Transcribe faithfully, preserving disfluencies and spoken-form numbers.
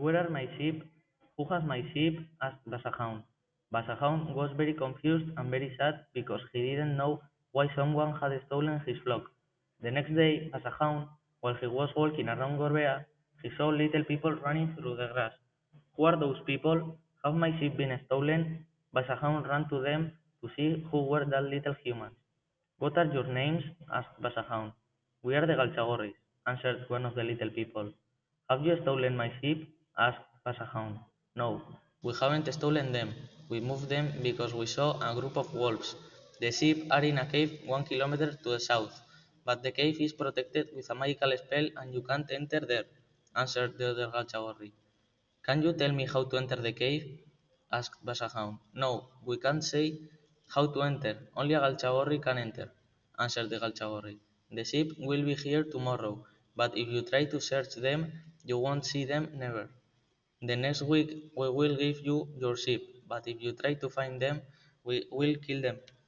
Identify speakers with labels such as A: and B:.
A: Where are my sheep? Who has my sheep? Asked Basahound. Basahound was very confused and very sad because he didn't know why someone had stolen his flock. The next day, as a hound, while he was walking around Gorbea, he saw little people running through the grass. Who are those people? Have my sheep been stolen? Basahound ran to them to see who were the little humans. What are your names? Asked Basahound. We are the Galchagorris, answered one of the little people. Have you stolen my sheep? Asked Basahound. No, we haven't stolen them. We moved them because we saw a group of wolves. The sheep are in a cave one kilometer to the south, but the cave is protected with a magical spell and you can't enter there, answered the other Galchagorri. Can you tell me how to enter the cave? Asked Basahound. No, we can't say how to enter. Only a Galchagorri can enter, answered the Galchagorri. The sheep will be here tomorrow, but if you try to search them, you won't see them never. The next week we will give you your sheep, but if you try to find them, we will kill them.